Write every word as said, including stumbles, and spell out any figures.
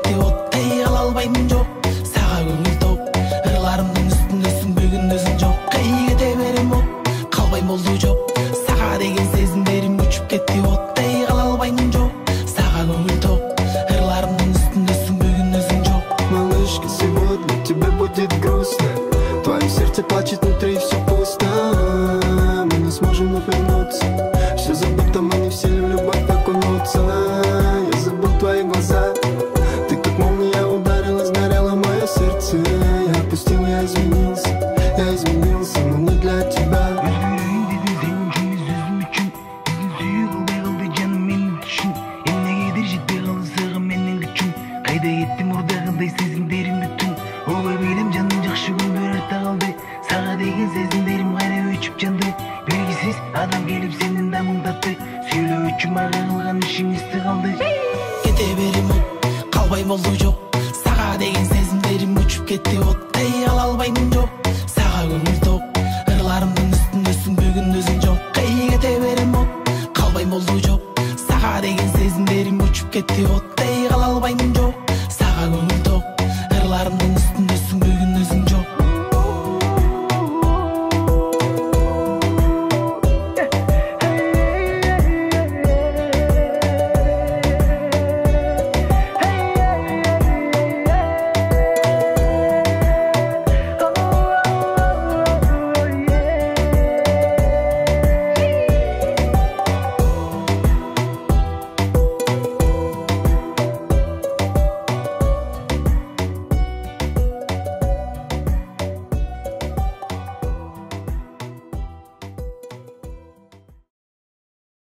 кетти оттай кала албаймын жок сага көңүл ток ырларымдын үстүндө сүнбөгөн өзүң жок кей кете берем от калбайм болду жок сага деген сезимдерим учуп кетти оттай кала албаймын жок сага көңүл ток ырларымдын үстүндө сүнбөгөн өзүң жок. Малышка, сегодня тебе будет грустно, в твоем сердце плачет, внутри все пусто. Мы не сможем вновь вернуться, все забыто, мы не в силе в любовь окунуться. Я забыл твои глаза, ты как молния ударила, сгорело мое сердце. Я опустил, я изменился, я изменился, но не для тебя. Кайда кеттим урдагындай сезимдерим бүтүн Ой билем жаным жакшы күндөр арта калды Сага деген сезимдерим кайра өчүп жанды Белгисиз адам келип сенин дамың татты Сүйлөө үчүн мага кылган ишиң эсте калды Кете берем от калбайм болду жок Сага деген сезимдерим учуп кетти оттай кала албаймын жок Сага көңүл ток ырларымдын үстүндө сүнбөгөн өзүң жок Кей кете берем от калбайм болду жок Сага деген сезимдерим учуп кетти оттай кала албаймын жок